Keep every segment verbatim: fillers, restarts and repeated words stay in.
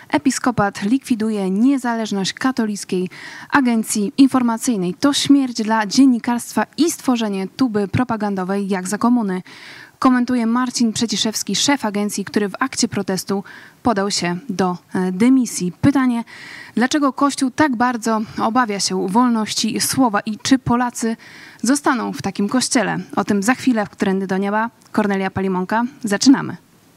Episkopat likwiduje niezależność katolickiej agencji informacyjnej. To śmierć dla dziennikarstwa i stworzenie tuby propagandowej jak za komuny. Komentuje Marcin Przeciszewski, szef agencji, który w akcie protestu podał się do dymisji. Pytanie, dlaczego Kościół tak bardzo obawia się wolności słowa i czy Polacy zostaną w takim kościele? O tym za chwilę w Którędy do Nieba. Kornelia Palimonka. Zaczynamy.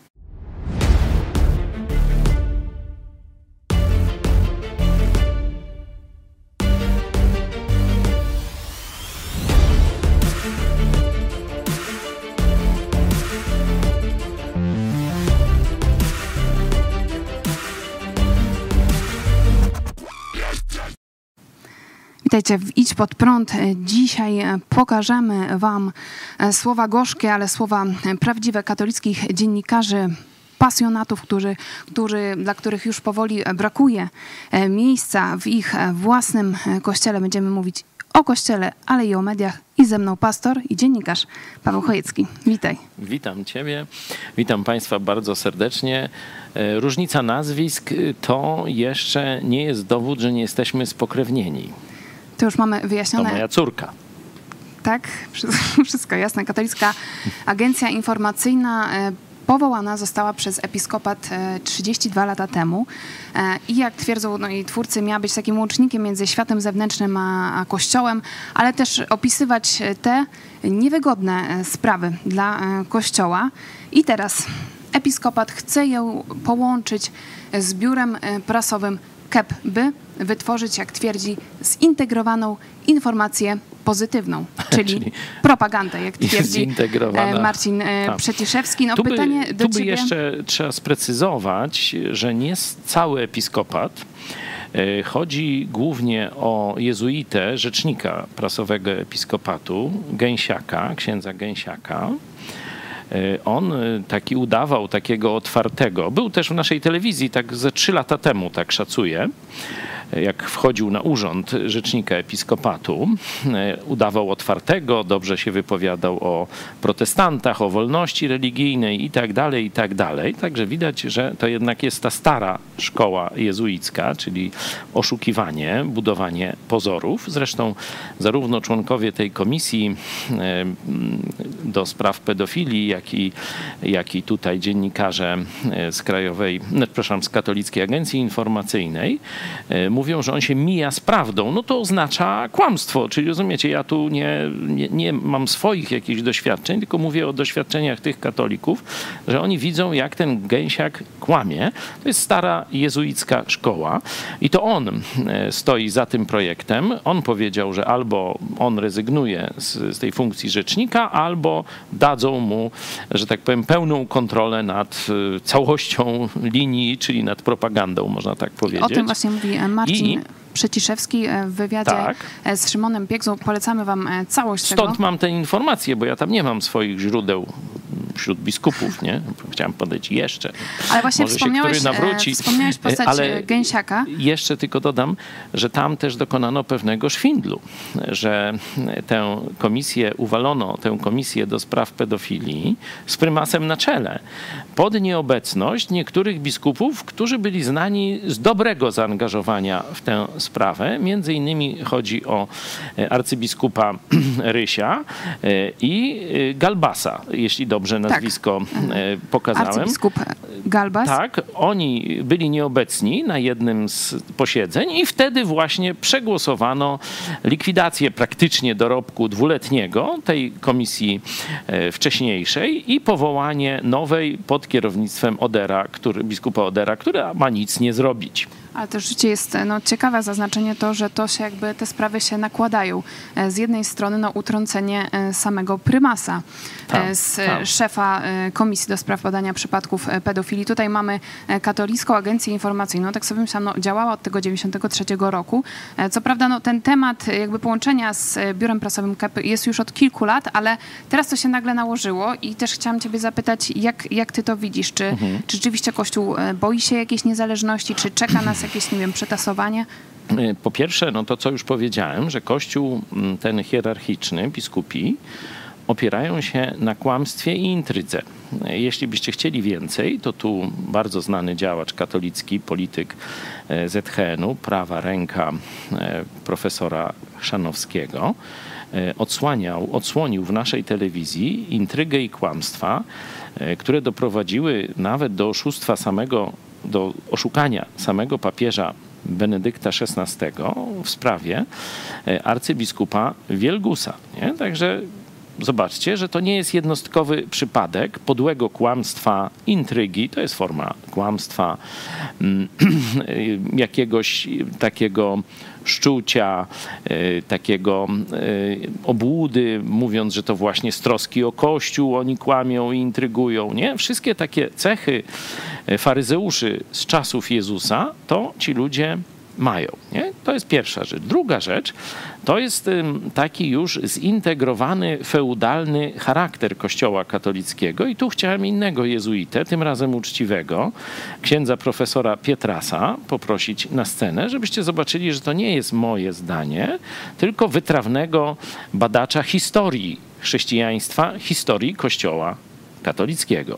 Witajcie w Idź Pod Prąd. Dzisiaj pokażemy wam słowa gorzkie, ale słowa prawdziwe katolickich dziennikarzy, pasjonatów, którzy, którzy, dla których już powoli brakuje miejsca w ich własnym kościele. Będziemy mówić o kościele, ale i o mediach. I ze mną pastor i dziennikarz Paweł Chojecki. Witaj. Witam ciebie, witam państwa bardzo serdecznie. Różnica nazwisk to jeszcze nie jest dowód, że nie jesteśmy spokrewnieni. To już mamy wyjaśnione. To moja córka. Tak, wszystko jasne. Katolicka Agencja Informacyjna powołana została przez Episkopat trzydzieści dwa lata temu i jak twierdzą no, jej twórcy, miała być takim łącznikiem między światem zewnętrznym a, a Kościołem, ale też opisywać te niewygodne sprawy dla Kościoła. I teraz Episkopat chce ją połączyć z biurem prasowym K E P, by wytworzyć, jak twierdzi, zintegrowaną informację pozytywną, czyli, czyli propagandę, jak twierdzi Marcin tak. Przeciszewski. No, tu pytanie by, do tu by ciebie... jeszcze trzeba sprecyzować, że nie cały episkopat. Chodzi głównie o jezuitę, rzecznika prasowego episkopatu, Gęsiaka, księdza Gęsiaka. On taki udawał takiego otwartego. Był też w naszej telewizji tak ze trzy lata temu, tak szacuję, jak wchodził na urząd rzecznika episkopatu. Udawał otwartego, dobrze się wypowiadał o protestantach, o wolności religijnej i tak dalej, i tak dalej. Także widać, że to jednak jest ta stara szkoła jezuicka, czyli oszukiwanie, budowanie pozorów. Zresztą zarówno członkowie tej komisji do spraw pedofilii, jak i, jak i tutaj dziennikarze z Krajowej, przepraszam, z Katolickiej Agencji Informacyjnej mówią, że on się mija z prawdą. No to oznacza kłamstwo. Czyli rozumiecie, ja tu nie, nie, nie mam swoich jakichś doświadczeń, tylko mówię o doświadczeniach tych katolików, że oni widzą, jak ten Gęsiak kłamie. To jest stara jezuicka szkoła i to on stoi za tym projektem. On powiedział, że albo on rezygnuje z, z tej funkcji rzecznika, albo dadzą mu, że tak powiem, pełną kontrolę nad całością linii, czyli nad propagandą, można tak powiedzieć. O tym właśnie mówi Marcin I Przeciszewski w wywiadzie tak. z Szymonem Piegzą. Polecamy wam całość Stąd tego. mam te informacje, bo ja tam nie mam swoich źródeł wśród biskupów, nie? Chciałem podać jeszcze. Ale właśnie Może wspomniałeś, się nawróci. wspomniałeś postać ale Gęsiaka. Jeszcze tylko dodam, że tam też dokonano pewnego szwindlu, że tę komisję uwalono, tę komisję do spraw pedofilii z prymasem na czele, pod nieobecność niektórych biskupów, którzy byli znani z dobrego zaangażowania w tę sprawę. Między innymi chodzi o arcybiskupa Rysia i Galbasa, jeśli dobrze nazwisko tak. pokazałem. Arcybiskup Galbas. Tak, oni byli nieobecni na jednym z posiedzeń i wtedy właśnie przegłosowano likwidację praktycznie dorobku dwuletniego tej komisji wcześniejszej i powołanie nowej pod kierownictwem Odera, który, biskupa Odera, która ma nic nie zrobić. Ale też życie jest no, ciekawe zaznaczenie to, że to się jakby te sprawy się nakładają. Z jednej strony no, utrącenie samego prymasa, tam, z tam. szefa Komisji do Spraw Badania Przypadków Pedofilii. Tutaj mamy Katolicką Agencję Informacyjną. Tak sobie myślałam, no, działała od tego dziewięćdziesiątego trzeciego roku. Co prawda no, ten temat jakby połączenia z biurem prasowym K E P jest już od kilku lat, ale teraz to się nagle nałożyło i też chciałam ciebie zapytać, jak, jak ty to widzisz? Czy, mhm. czy rzeczywiście Kościół boi się jakiejś niezależności? Czy czeka nas jakieś, nie wiem, przetasowanie? Po pierwsze, no to co już powiedziałem, że Kościół ten hierarchiczny, biskupi, opierają się na kłamstwie i intrydze. jeśli byście chcieli więcej, to tu bardzo znany działacz katolicki, polityk Z H N-u, prawa ręka profesora Chrzanowskiego, odsłaniał, odsłonił w naszej telewizji intrygę i kłamstwa, które doprowadziły nawet do oszustwa samego, do oszukania samego papieża Benedykta szesnastego w sprawie arcybiskupa Wielgusa. Nie? Także zobaczcie, że to nie jest jednostkowy przypadek podłego kłamstwa, intrygi, to jest forma kłamstwa, jakiegoś takiego szczucia, takiego obłudy, mówiąc, że to właśnie z troski o Kościół oni kłamią i intrygują. Nie? Wszystkie takie cechy faryzeuszy z czasów Jezusa, to ci ludzie mają. Nie? To jest pierwsza rzecz. Druga rzecz to jest taki już zintegrowany, feudalny charakter Kościoła katolickiego i tu chciałem innego jezuitę, tym razem uczciwego, księdza profesora Pietrasa poprosić na scenę, żebyście zobaczyli, że to nie jest moje zdanie, tylko wytrawnego badacza historii chrześcijaństwa, historii Kościoła katolickiego.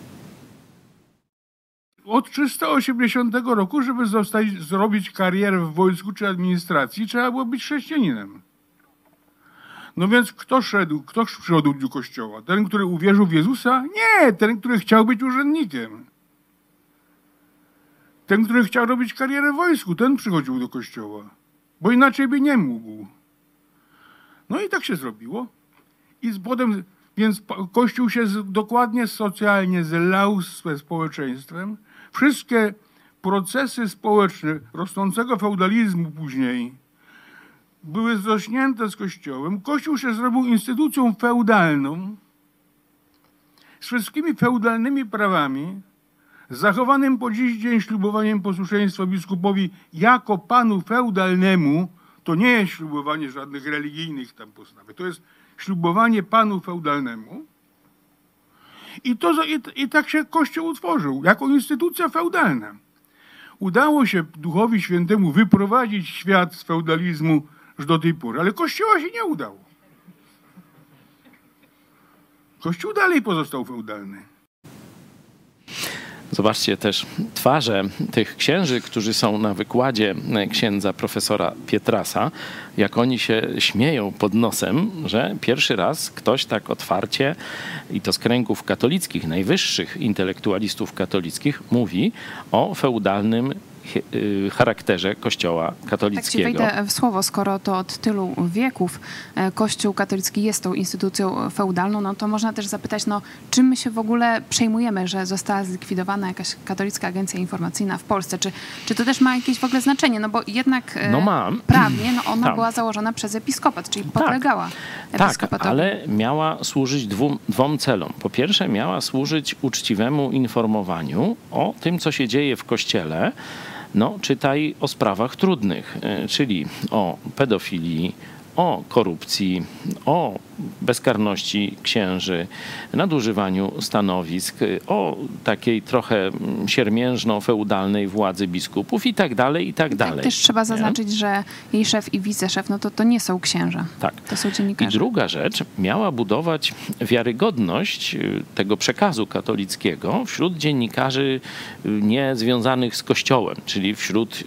Od trzysta osiemdziesiątego roku, żeby zostać, zrobić karierę w wojsku czy administracji, trzeba było być chrześcijaninem. No więc kto szedł, kto przyszedł do kościoła? Ten, który uwierzył w Jezusa? Nie, ten, który chciał być urzędnikiem. Ten, który chciał robić karierę w wojsku, ten przychodził do kościoła. Bo inaczej by nie mógł. No i tak się zrobiło. I potem, więc Kościół się dokładnie socjalnie zlał ze społeczeństwem. Wszystkie procesy społeczne rosnącego feudalizmu później były zrośnięte z Kościołem. Kościół się zrobił instytucją feudalną z wszystkimi feudalnymi prawami, z zachowanym po dziś dzień ślubowaniem posłuszeństwa biskupowi jako panu feudalnemu. To nie jest ślubowanie żadnych religijnych tam postaw. To jest ślubowanie panu feudalnemu. I, to, i, I tak się Kościół utworzył, jako instytucja feudalna. Udało się Duchowi Świętemu wyprowadzić świat z feudalizmu już do tej pory, ale Kościoła się nie udało. Kościół dalej pozostał feudalny. Zobaczcie też twarze tych księży, którzy są na wykładzie księdza profesora Pietrasa, jak oni się śmieją pod nosem, że pierwszy raz ktoś tak otwarcie, i to z kręgów katolickich, najwyższych intelektualistów katolickich, mówi o feudalnym charakterze Kościoła katolickiego. Tak ci wejdę w słowo, skoro to od tylu wieków Kościół katolicki jest tą instytucją feudalną, no to można też zapytać, no czym my się w ogóle przejmujemy, że została zlikwidowana jakaś katolicka agencja informacyjna w Polsce? Czy, czy to też ma jakieś w ogóle znaczenie? No bo jednak no mam. prawnie no ona Tam. była założona przez episkopat, czyli podlegała tak. episkopatowi. Tak, ale miała służyć dwóm, dwom celom. Po pierwsze miała służyć uczciwemu informowaniu o tym, co się dzieje w Kościele, no, czytaj o sprawach trudnych, czyli o pedofilii, o korupcji, o bezkarności księży, nadużywaniu stanowisk, o takiej trochę siermiężno-feudalnej władzy biskupów i tak dalej, i tak dalej. Tak też trzeba zaznaczyć, nie? Że jej szef i wiceszef, no to, to nie są księża. Tak. To są dziennikarze. I druga rzecz, miała budować wiarygodność tego przekazu katolickiego wśród dziennikarzy nie związanych z Kościołem, czyli wśród,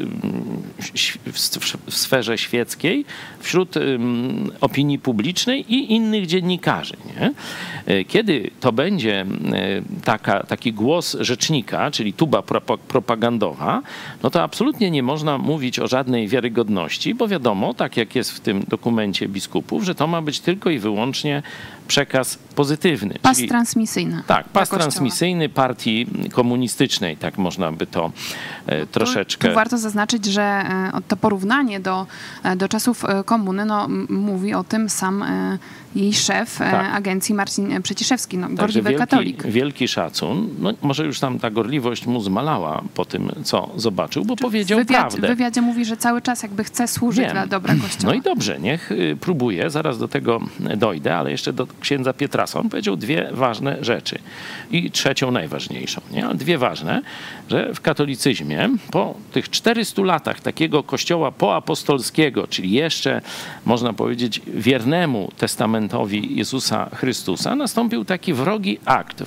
w sferze świeckiej, wśród opinii publicznej i innych dziennikarzy. Nie? Kiedy to będzie taka, taki głos rzecznika, czyli tuba propagandowa, no to absolutnie nie można mówić o żadnej wiarygodności, bo wiadomo, tak jak jest w tym dokumencie biskupów, że to ma być tylko i wyłącznie przekaz pozytywny. Pas czyli, transmisyjny. Tak, pas transmisyjny partii komunistycznej, tak można by to e, troszeczkę... Tu, tu warto zaznaczyć, że e, to porównanie do, do czasów komuny no, mówi o tym sam e, jej szef tak. e, agencji Marcin Przeciszewski, no, gorliwy wielki, katolik. Wielki szacun. No, może już tam ta gorliwość mu zmalała po tym, co zobaczył, bo Czy powiedział wywiad, prawdę. W wywiadzie mówi, że cały czas jakby chce służyć Wiem. dla dobra Kościoła. No i dobrze, niech próbuje, zaraz do tego dojdę, ale jeszcze do księdza Pietrasa. On powiedział dwie ważne rzeczy i trzecią najważniejszą. Nie? Ale dwie ważne, że w katolicyzmie po tych czterystu latach takiego kościoła poapostolskiego, czyli jeszcze można powiedzieć wiernemu testamentowi sakramentowi Jezusa Chrystusa, nastąpił taki wrogi akt,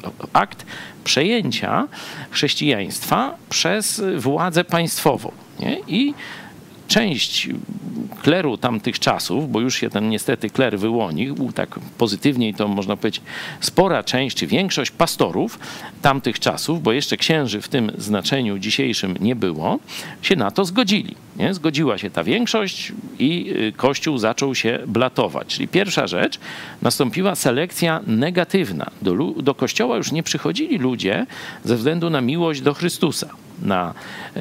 akt przejęcia chrześcijaństwa przez władzę państwową. Nie? I część kleru tamtych czasów, bo już się ten niestety kler wyłonił, tak pozytywniej to można powiedzieć spora część czy większość pastorów tamtych czasów, bo jeszcze księży w tym znaczeniu dzisiejszym nie było, się na to zgodzili. Nie? Zgodziła się ta większość i Kościół zaczął się blatować. Czyli pierwsza rzecz, nastąpiła selekcja negatywna. Do, do Kościoła już nie przychodzili ludzie ze względu na miłość do Chrystusa, na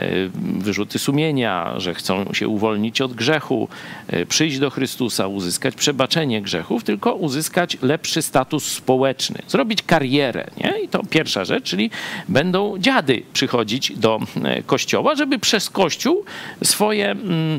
wyrzuty sumienia, że chcą się uwolnić od grzechu, przyjść do Chrystusa, uzyskać przebaczenie grzechów, tylko uzyskać lepszy status społeczny, zrobić karierę. Nie? I to pierwsza rzecz, czyli będą dziady przychodzić do Kościoła, żeby przez Kościół swoje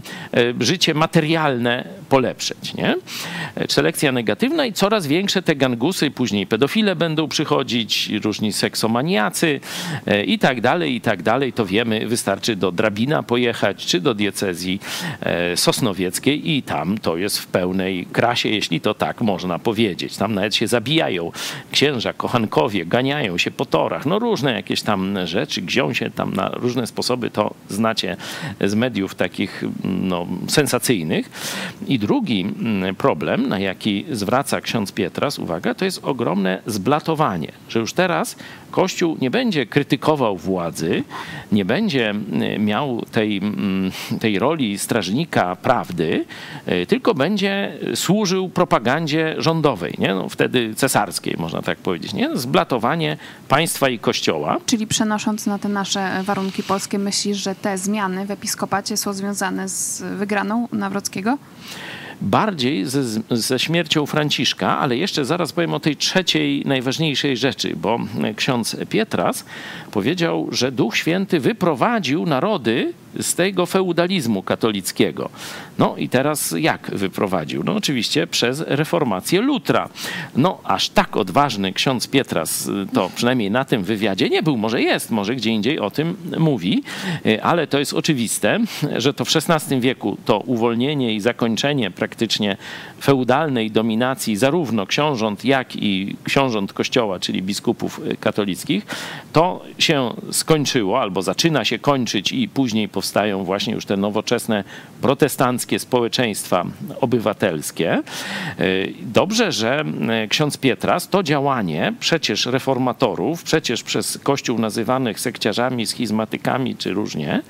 życie materialne polepszyć. Nie? Selekcja negatywna i coraz większe te gangusy, później pedofile będą przychodzić, różni seksomaniacy i tak dalej, i tak dalej. To wiemy, wystarczy do Drabina pojechać, czy do diecezji sosnowieckiej i tam to jest w pełnej krasie, jeśli to tak można powiedzieć. Tam nawet się zabijają księża, kochankowie, ganiają się po torach, no różne jakieś tam rzeczy, gzią się tam na różne sposoby, to znacie z mediów takich no, sensacyjnych. I drugi problem, na jaki zwraca ksiądz Pietras uwagę, to jest ogromne zblatowanie, że już teraz Kościół nie będzie krytykował władzy, nie będzie miał tej, tej roli strażnika prawdy, tylko będzie służył propagandzie rządowej, nie? No, wtedy cesarskiej, można tak powiedzieć. Nie? Zblatowanie państwa i Kościoła. Czyli przenosząc na te nasze warunki polskie, myślisz, że te zmiany w episkopacie są związane z wygraną Nawrockiego? Bardziej ze, ze śmiercią Franciszka, ale jeszcze zaraz powiem o tej trzeciej, najważniejszej rzeczy, bo ksiądz Pietras powiedział, że Duch Święty wyprowadził narody z tego feudalizmu katolickiego. No i teraz jak wyprowadził? No oczywiście przez reformację Lutra. No aż tak odważny ksiądz Pietras to przynajmniej na tym wywiadzie nie był. Może jest, może gdzie indziej o tym mówi, ale to jest oczywiste, że to w szesnastym wieku to uwolnienie i zakończenie praktycznie feudalnej dominacji zarówno książąt, jak i książąt Kościoła, czyli biskupów katolickich, to się skończyło albo zaczyna się kończyć i później powstają właśnie już te nowoczesne protestanckie społeczeństwa obywatelskie. Dobrze, że ksiądz Pietras to działanie przecież reformatorów, przecież przez Kościół nazywanych sekciarzami, schizmatykami czy różnie,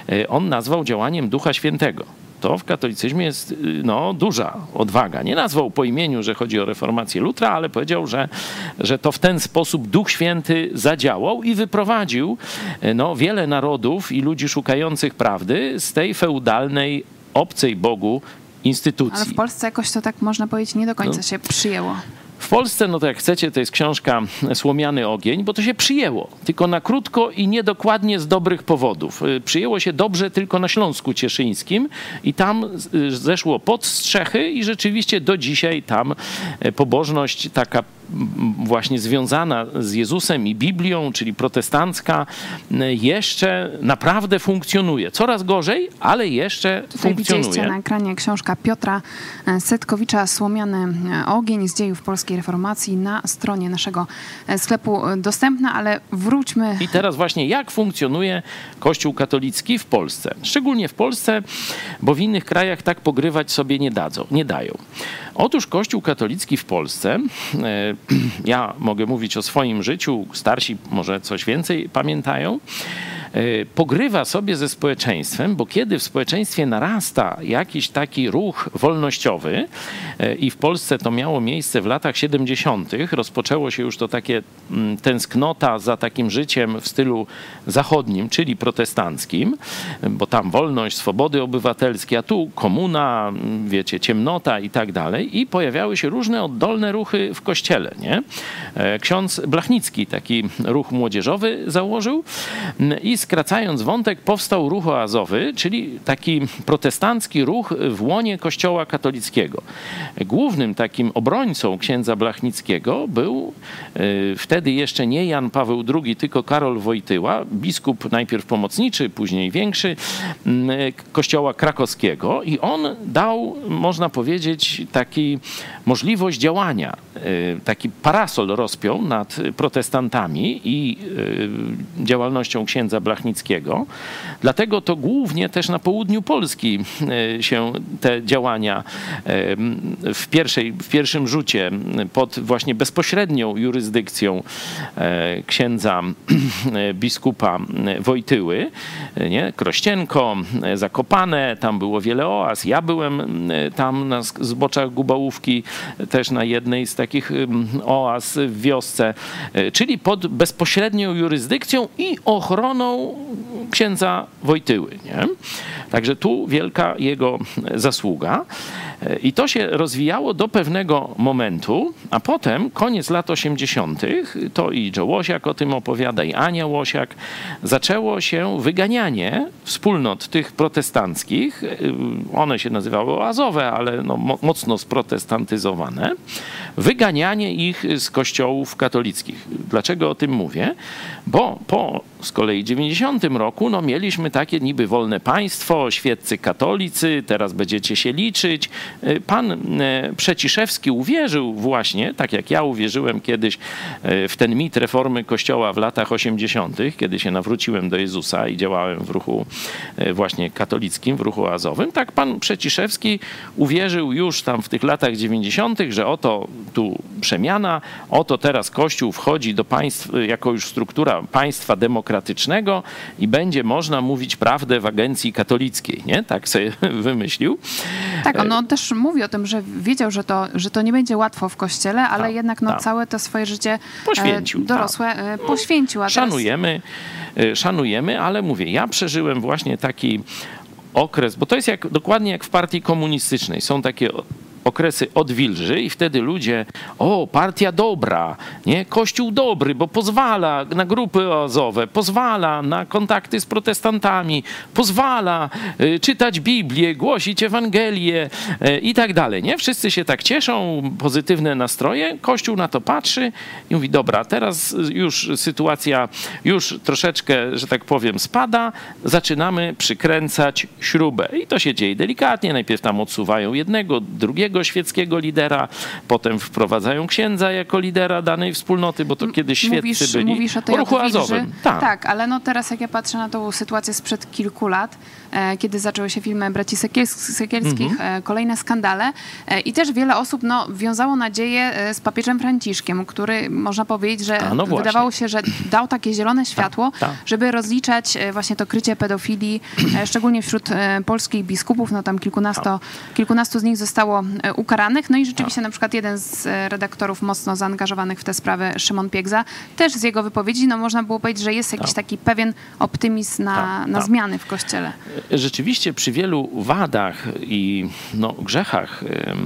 on nazwał działaniem Ducha Świętego. To w katolicyzmie jest no, duża odwaga. Nie nazwał po imieniu, że chodzi o reformację Lutra, ale powiedział, że, że to w ten sposób Duch Święty zadziałał i wyprowadził no, wiele narodów i ludzi szukających prawdy z tej feudalnej, obcej Bogu instytucji. Ale w Polsce jakoś to tak można powiedzieć nie do końca no. się przyjęło. W Polsce, no to jak chcecie, to jest książka Słomiany ogień, bo to się przyjęło. Tylko na krótko i niedokładnie z dobrych powodów. Przyjęło się dobrze tylko na Śląsku Cieszyńskim i tam zeszło pod strzechy i rzeczywiście do dzisiaj tam pobożność taka właśnie związana z Jezusem i Biblią, czyli protestancka, jeszcze naprawdę funkcjonuje. Coraz gorzej, ale jeszcze Tutaj funkcjonuje. Widzieliście na ekranie książka Piotra Setkowicza Słomiany ogień z dziejów polskiej reformacji na stronie naszego sklepu dostępna, ale wróćmy. I teraz właśnie jak funkcjonuje Kościół katolicki w Polsce? Szczególnie w Polsce, bo w innych krajach tak pogrywać sobie nie dadzą, nie dają. Otóż Kościół katolicki w Polsce, ja mogę mówić o swoim życiu, starsi może coś więcej pamiętają, pogrywa sobie ze społeczeństwem, bo kiedy w społeczeństwie narasta jakiś taki ruch wolnościowy i w Polsce to miało miejsce w latach siedemdziesiątych, rozpoczęło się już to takie tęsknota za takim życiem w stylu zachodnim, czyli protestanckim, bo tam wolność, swobody obywatelskie, a tu komuna, wiecie, ciemnota i tak dalej i pojawiały się różne oddolne ruchy w kościele, nie? Ksiądz Blachnicki taki ruch młodzieżowy założył i z skracając wątek, powstał ruch oazowy, czyli taki protestancki ruch w łonie Kościoła katolickiego. Głównym takim obrońcą księdza Blachnickiego był y, wtedy jeszcze nie Jan Paweł drugi, tylko Karol Wojtyła, biskup najpierw pomocniczy, później większy y, Kościoła krakowskiego i on dał, można powiedzieć, taki możliwość działania, y, taki parasol rozpiął nad protestantami i y, działalnością księdza Blachnickiego. Dlatego to głównie też na południu Polski y, się te działania y, w, pierwszej, w pierwszym rzucie pod właśnie bezpośrednią jurysdykcją y, księdza y, biskupa Wojtyły, y, nie? Krościenko, y, Zakopane, tam było wiele oaz. Ja byłem y, tam na zboczach Gubałówki, też na jednej z takich y, oaz w wiosce, czyli pod bezpośrednią jurysdykcją i ochroną księdza Wojtyły. Nie? Także tu wielka jego zasługa. I to się rozwijało do pewnego momentu, a potem koniec lat osiemdziesiątych, to i Joe Łosiak o tym opowiada, i Ania Łosiak, zaczęło się wyganianie wspólnot tych protestanckich. One się nazywały oazowe, ale no mocno sprotestantyzowane. Wyganianie ich z kościołów katolickich. Dlaczego o tym mówię? Bo po z kolei dziewięćdziesiątym roku no, mieliśmy takie niby wolne państwo, świeccy katolicy, teraz będziecie się liczyć. Pan Przeciszewski uwierzył właśnie, tak jak ja uwierzyłem kiedyś w ten mit reformy Kościoła w latach osiemdziesiątych, kiedy się nawróciłem do Jezusa i działałem w ruchu właśnie katolickim, w ruchu oazowym, tak pan Przeciszewski uwierzył już tam w tych latach dziewięćdziesiątych, że oto tu przemiana, oto teraz Kościół wchodzi do państw jako już struktura państwa demokratycznego i będzie można mówić prawdę w agencji katolickiej, nie? Tak sobie wymyślił. Tak, on, on też mówi o tym, że wiedział, że to, że to nie będzie łatwo w Kościele, ale tak, jednak no, tak. całe to swoje życie poświęcił, dorosłe tak. poświęcił. A szanujemy, teraz... szanujemy, ale mówię, ja przeżyłem właśnie taki okres, bo to jest jak, dokładnie jak w partii komunistycznej. Są takie okresy odwilży i wtedy ludzie, o, partia dobra, nie? Kościół dobry, bo pozwala na grupy oazowe, pozwala na kontakty z protestantami, pozwala y, czytać Biblię, głosić Ewangelię y, i tak dalej, nie? Wszyscy się tak cieszą, pozytywne nastroje, Kościół na to patrzy i mówi, dobra, teraz już sytuacja już troszeczkę, że tak powiem, spada, zaczynamy przykręcać śrubę i to się dzieje delikatnie, najpierw tam odsuwają jednego, drugiego świeckiego lidera, potem wprowadzają księdza jako lidera danej wspólnoty, bo to kiedyś świeccy mówisz, byli. Mówisz o tej o ruchu odwilży. oazowym. Tak. tak, ale no teraz jak ja patrzę na tą sytuację sprzed kilku lat, e, kiedy zaczęły się filmy braci Sekiels- Sekielskich, mhm. e, kolejne skandale e, i też wiele osób no, wiązało nadzieję z papieżem Franciszkiem, który można powiedzieć, że A, no wydawało się, że dał takie zielone światło, ta, ta. żeby rozliczać e, właśnie to krycie pedofilii, e, szczególnie wśród e, polskich biskupów, no tam kilkunasto, kilkunastu z nich zostało e, ukaranych. No i rzeczywiście na przykład jeden z redaktorów mocno zaangażowanych w tę sprawę, Szymon Piegza, też z jego wypowiedzi, no można było powiedzieć, że jest jakiś taki pewien optymizm na, tak, na tak. zmiany w Kościele. Rzeczywiście przy wielu wadach i no, grzechach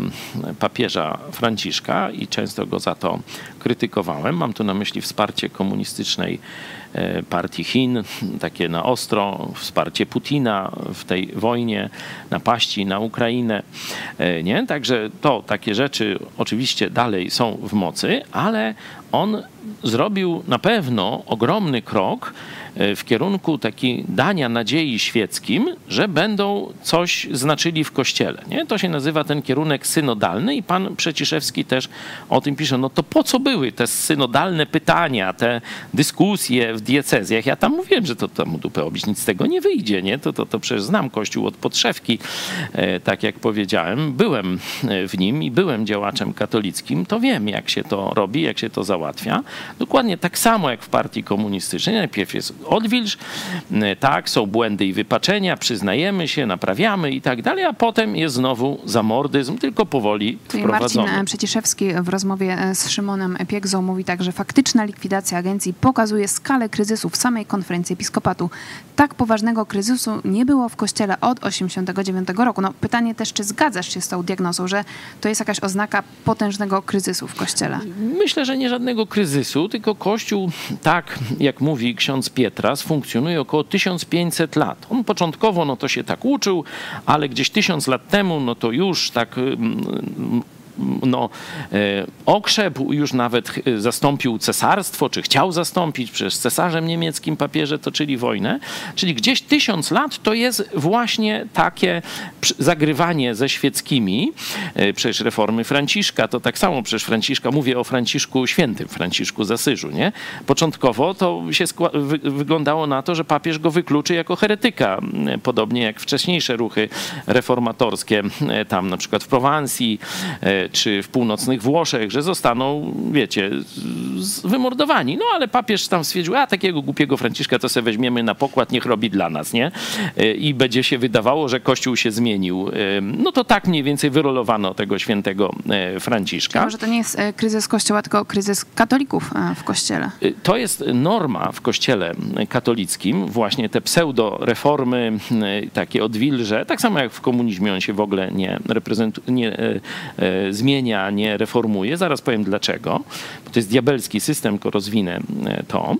papieża Franciszka i często go za to krytykowałem, mam tu na myśli wsparcie komunistycznej partii Chin, takie na ostro, wsparcie Putina w tej wojnie, napaści na Ukrainę. Nie? Także to, takie rzeczy oczywiście dalej są w mocy, ale on zrobił na pewno ogromny krok w kierunku takiej dania nadziei świeckim, że będą coś znaczyli w Kościele. Nie? To się nazywa ten kierunek synodalny i pan Przeciszewski też o tym pisze. No to po co były te synodalne pytania, te dyskusje w diecezjach? Ja tam mówiłem, że to tam dupę obić, nic z tego nie wyjdzie. Nie? To, to, to przecież znam Kościół od podszewki, e, tak jak powiedziałem. Byłem w nim i byłem działaczem katolickim. To wiem, jak się to robi, jak się to załatwia. Dokładnie tak samo jak w partii komunistycznej. Najpierw jest odwilż, tak, są błędy i wypaczenia, przyznajemy się, naprawiamy i tak dalej, a potem jest znowu zamordyzm, tylko powoli Czyli wprowadzony. Marcin Przeciszewski w rozmowie z Szymonem Piegzą mówi tak, że faktyczna likwidacja agencji pokazuje skalę kryzysu w samej konferencji episkopatu. Tak poważnego kryzysu nie było w Kościele od osiemdziesiątego dziewiątego roku. No, pytanie też, czy zgadzasz się z tą diagnozą, że to jest jakaś oznaka potężnego kryzysu w Kościele? Myślę, że nie żadnego kryzysu, tylko Kościół, tak jak mówi ksiądz Pietro, Pietras funkcjonuje około tysiąc pięćset lat. On początkowo no to się tak uczył, ale gdzieś tysiąc lat temu no to już tak no, okrzepł, już nawet zastąpił cesarstwo, czy chciał zastąpić, przecież cesarzem niemieckim papieże toczyli wojnę. Czyli gdzieś tysiąc lat to jest właśnie takie zagrywanie ze świeckimi. Przecież reformy Franciszka, to tak samo przecież Franciszka, mówię o Franciszku Świętym, Franciszku z Asyżu, nie? Początkowo to się wy wyglądało na to, że papież go wykluczy jako heretyka, podobnie jak wcześniejsze ruchy reformatorskie, tam na przykład w Prowansji, czy w północnych Włoszech, że zostaną, wiecie, wymordowani. No ale papież tam stwierdził, a takiego głupiego Franciszka to sobie weźmiemy na pokład, niech robi dla nas, nie? I będzie się wydawało, że Kościół się zmienił. No to tak mniej więcej wyrolowano tego świętego Franciszka. Czyli może to nie jest kryzys Kościoła, tylko kryzys katolików w Kościele. To jest norma w Kościele katolickim, właśnie te pseudo-reformy, takie odwilże, tak samo jak w komunizmie on się w ogóle nie reprezentuje, nie zmienia, nie reformuje. Zaraz powiem dlaczego. Bo to jest diabelski system, tylko rozwinę to.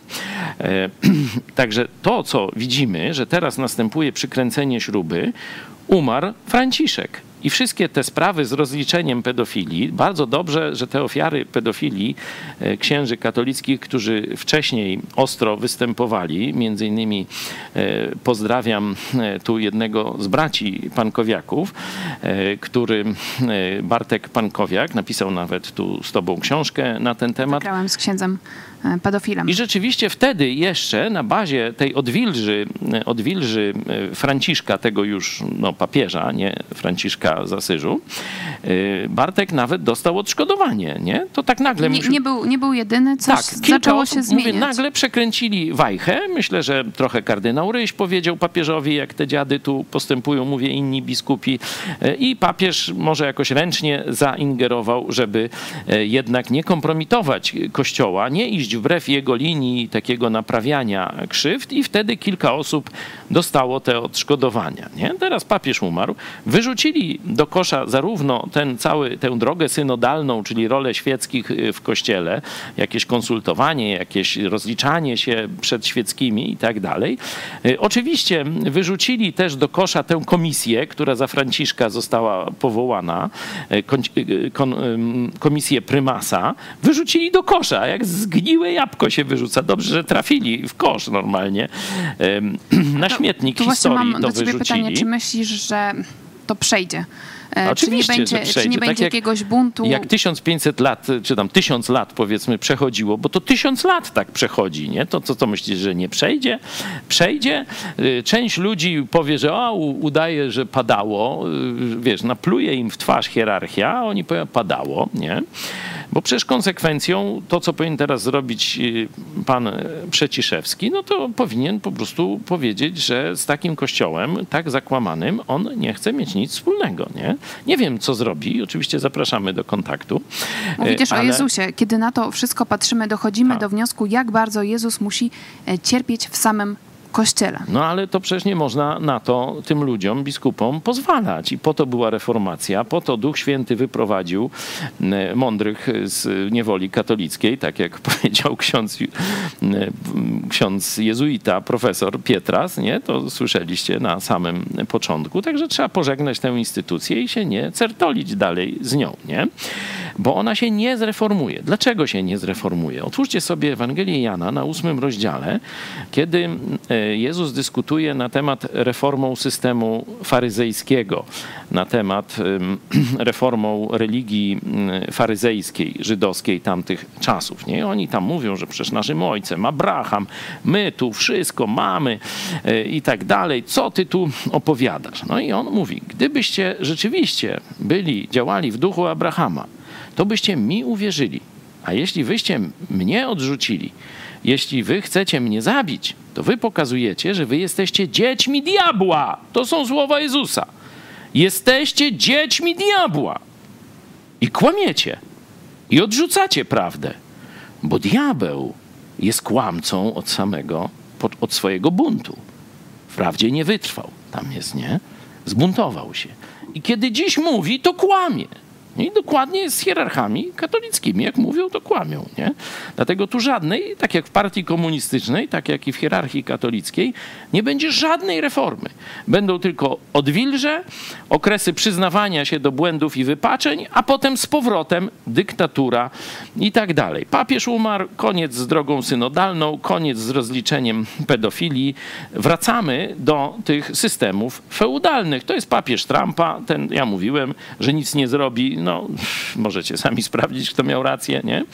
Także to, co widzimy, że teraz następuje przykręcenie śruby, umarł Franciszek. I wszystkie te sprawy z rozliczeniem pedofilii, bardzo dobrze, że te ofiary pedofilii księży katolickich, którzy wcześniej ostro występowali, między innymi pozdrawiam tu jednego z braci Pankowiaków, który Bartek Pankowiak napisał nawet tu z tobą książkę na ten temat. Nagrałem z księdzem pedofilem. I rzeczywiście wtedy jeszcze na bazie tej odwilży, odwilży Franciszka, tego już no, papieża, nie Franciszka z Asyżu, Bartek nawet dostał odszkodowanie, nie? To tak nagle... Nie, nie, był, nie był jedyny, coś tak, zaczęło osób, się zmieniać. Mówię, nagle przekręcili wajchę. Myślę, że trochę kardynał Ryś powiedział papieżowi, jak te dziady tu postępują, mówię, inni biskupi. I papież może jakoś ręcznie zaingerował, żeby jednak nie kompromitować Kościoła, nie iść wbrew jego linii takiego naprawiania krzywd i wtedy kilka osób dostało te odszkodowania. Nie? Teraz papież umarł. Wyrzucili do kosza zarówno ten cały, tę drogę synodalną, czyli rolę świeckich w Kościele, jakieś konsultowanie, jakieś rozliczanie się przed świeckimi i tak dalej. Oczywiście wyrzucili też do kosza tę komisję, która za Franciszka została powołana, komisję prymasa. Wyrzucili do kosza, jak zgniłe jabłko się wyrzuca. Dobrze, że trafili w kosz normalnie. Na śmietnik to, to historii mam to do ciebie wyrzucili. pytanie, czy myślisz, że to przejdzie? Oczywiście, czy nie będzie, że przejdzie. czy nie Tak będzie jak, jakiegoś buntu? Jak tysiąc pięćset lat, czy tam tysiąc lat powiedzmy przechodziło, bo to tysiąc lat tak przechodzi, nie? To co to myślisz, że nie przejdzie? Przejdzie. Część ludzi powie, że o, udaje, że padało. Wiesz, napluje im w twarz hierarchia, a oni powiedzą, padało, nie? Bo przecież konsekwencją to, co powinien teraz zrobić pan Przeciszewski, no to powinien po prostu powiedzieć, że z takim kościołem tak zakłamanym on nie chce mieć nic wspólnego, nie? Nie wiem, co zrobi. Oczywiście zapraszamy do kontaktu. Mówisz ale... o Jezusie. Kiedy na to wszystko patrzymy, dochodzimy tak. do wniosku, jak bardzo Jezus musi cierpieć w samym Kościele. No ale to przecież nie można na to tym ludziom, biskupom pozwalać. I po to była reformacja, po to Duch Święty wyprowadził mądrych z niewoli katolickiej, tak jak powiedział ksiądz, ksiądz jezuita, profesor Pietras, nie? To słyszeliście na samym początku. Także trzeba pożegnać tę instytucję i się nie certolić dalej z nią, nie? Bo ona się nie zreformuje. Dlaczego się nie zreformuje? Otwórzcie sobie Ewangelię Jana na ósmym rozdziale, kiedy Jezus dyskutuje na temat reformą systemu faryzejskiego, na temat reformą religii faryzejskiej, żydowskiej tamtych czasów. Nie? Oni tam mówią, że przecież naszym ojcem Abraham, my tu wszystko mamy i tak dalej. Co ty tu opowiadasz? No i on mówi, gdybyście rzeczywiście byli, działali w duchu Abrahama, to byście mi uwierzyli. A jeśli wyście mnie odrzucili, jeśli wy chcecie mnie zabić, to wy pokazujecie, że wy jesteście dziećmi diabła. To są słowa Jezusa. Jesteście dziećmi diabła. I kłamiecie. I odrzucacie prawdę. Bo diabeł jest kłamcą od samego, od swojego buntu. Wprawdzie nie wytrwał. Tam jest, nie? Zbuntował się. I kiedy dziś mówi, to kłamie. I dokładnie jest z hierarchami katolickimi. Jak mówią, to kłamią. Nie? Dlatego tu żadnej, tak jak w partii komunistycznej, tak jak i w hierarchii katolickiej, nie będzie żadnej reformy. Będą tylko odwilże, okresy przyznawania się do błędów i wypaczeń, a potem z powrotem dyktatura i tak dalej. Papież umarł, koniec z drogą synodalną, koniec z rozliczeniem pedofilii. Wracamy do tych systemów feudalnych. To jest papież Trumpa, ten, ja mówiłem, że nic nie zrobi. No, możecie sami sprawdzić, kto miał rację, nie?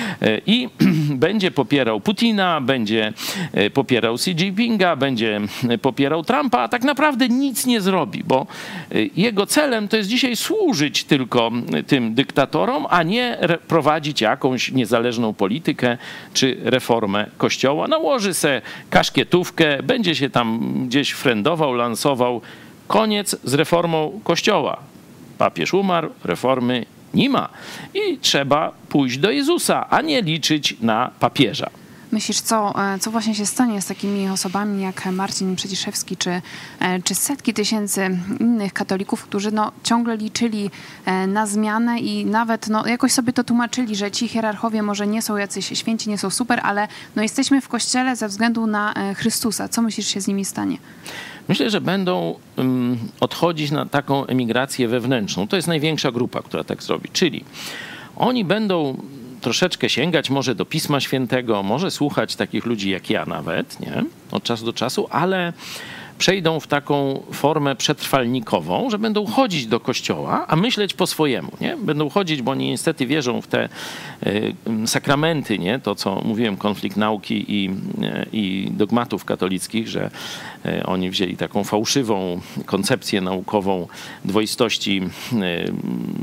I będzie popierał Putina, będzie popierał Xi Jinpinga, będzie popierał Trumpa, a tak naprawdę nic nie zrobi, bo jego celem to jest dzisiaj służyć tylko tym dyktatorom, a nie prowadzić jakąś niezależną politykę czy reformę Kościoła. Nałoży se kaszkietówkę, będzie się tam gdzieś frendował, lansował. Koniec z reformą Kościoła. Papież umarł, reformy nie ma. I trzeba pójść do Jezusa, a nie liczyć na papieża. Myślisz, co, co właśnie się stanie z takimi osobami jak Marcin Przeciszewski, czy, czy setki tysięcy innych katolików, którzy no, ciągle liczyli na zmianę i nawet no, jakoś sobie to tłumaczyli, że ci hierarchowie może nie są jacyś święci, nie są super, ale no, jesteśmy w Kościele ze względu na Chrystusa. Co myślisz, się z nimi stanie? Myślę, że będą um, odchodzić na taką emigrację wewnętrzną. To jest największa grupa, która tak zrobi. Czyli oni będą troszeczkę sięgać może do Pisma Świętego, może słuchać takich ludzi jak ja nawet, nie? Od czasu do czasu, ale przejdą w taką formę przetrwalnikową, że będą chodzić do kościoła, a myśleć po swojemu. Nie? Będą chodzić, bo oni niestety wierzą w te y, sakramenty, nie? To co mówiłem, konflikt nauki i, y, i dogmatów katolickich, że y, oni wzięli taką fałszywą koncepcję naukową dwoistości y,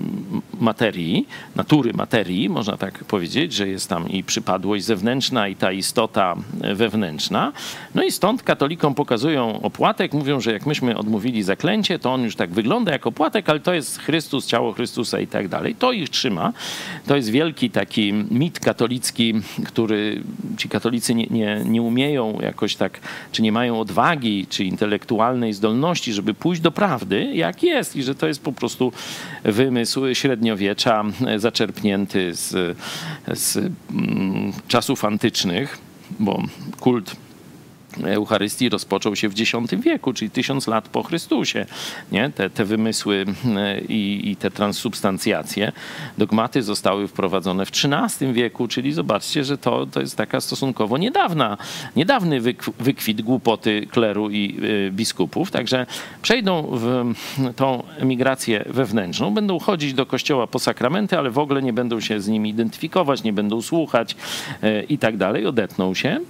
materii, natury materii, można tak powiedzieć, że jest tam i przypadłość zewnętrzna i ta istota wewnętrzna. No i stąd katolikom pokazują opłatek, mówią, że jak myśmy odmówili zaklęcie, to on już tak wygląda jak opłatek, ale to jest Chrystus, ciało Chrystusa i tak dalej. To ich trzyma. To jest wielki taki mit katolicki, który ci katolicy nie, nie, nie umieją jakoś tak, czy nie mają odwagi, czy intelektualnej zdolności, żeby pójść do prawdy, jak jest i że to jest po prostu wymysł średniowiecza zaczerpnięty z, z mm, czasów antycznych, bo kult Eucharystii rozpoczął się w dziesiątym wieku, czyli tysiąc lat po Chrystusie. Nie? Te, te wymysły i, i te transsubstancjacje, dogmaty zostały wprowadzone w trzynastym wieku, czyli zobaczcie, że to, to jest taka stosunkowo niedawna, niedawny wykwit głupoty kleru i y, biskupów. Także przejdą w tą emigrację wewnętrzną, będą chodzić do kościoła po sakramenty, ale w ogóle nie będą się z nimi identyfikować, nie będą słuchać y, i tak dalej, odetną się.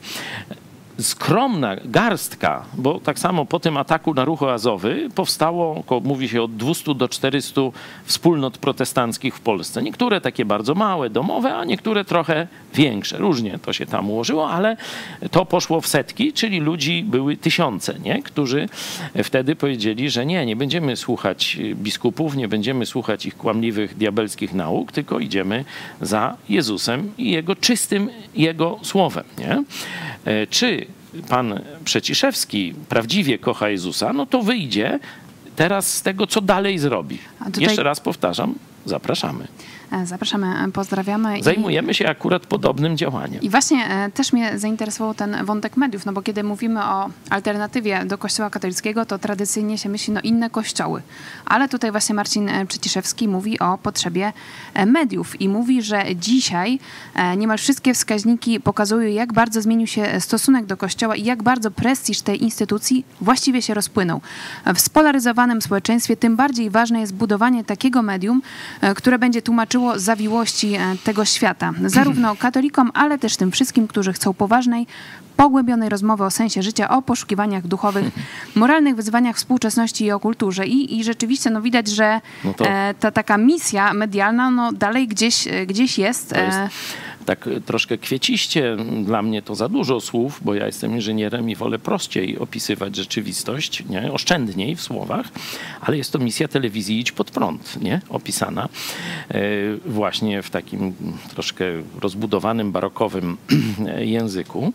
Skromna garstka, bo tak samo po tym ataku na ruch oazowy powstało, około, mówi się, od dwustu do czterystu wspólnot protestanckich w Polsce. Niektóre takie bardzo małe, domowe, a niektóre trochę większe. Różnie to się tam ułożyło, ale to poszło w setki, czyli ludzi były tysiące, nie? Którzy wtedy powiedzieli, że nie, nie będziemy słuchać biskupów, nie będziemy słuchać ich kłamliwych, diabelskich nauk, tylko idziemy za Jezusem i Jego czystym Jego słowem, nie? Czy pan Przeciszewski prawdziwie kocha Jezusa, no to wyjdzie teraz z tego, co dalej zrobi. Tutaj... Jeszcze raz powtarzam, zapraszamy. Zapraszamy, pozdrawiamy. Zajmujemy się akurat podobnym działaniem. I właśnie też mnie zainteresował ten wątek mediów, no bo kiedy mówimy o alternatywie do Kościoła katolickiego, to tradycyjnie się myśli, no inne kościoły. Ale tutaj właśnie Marcin Przeciszewski mówi o potrzebie mediów i mówi, że dzisiaj niemal wszystkie wskaźniki pokazują, jak bardzo zmienił się stosunek do Kościoła i jak bardzo prestiż tej instytucji właściwie się rozpłynął. W spolaryzowanym społeczeństwie tym bardziej ważne jest budowanie takiego medium, które będzie tłumaczyło zawiłości tego świata. Zarówno katolikom, ale też tym wszystkim, którzy chcą poważnej, pogłębionej rozmowy o sensie życia, o poszukiwaniach duchowych, moralnych wyzwaniach współczesności i o kulturze. I, i rzeczywiście no, widać, że no to... e, ta taka misja medialna no, dalej gdzieś, gdzieś jest. To jest tak troszkę kwieciście. Dla mnie to za dużo słów, bo ja jestem inżynierem i wolę prościej opisywać rzeczywistość, nie? Oszczędniej w słowach, ale jest to misja telewizji Idź Pod Prąd, nie? Opisana e, właśnie w takim troszkę rozbudowanym, barokowym języku.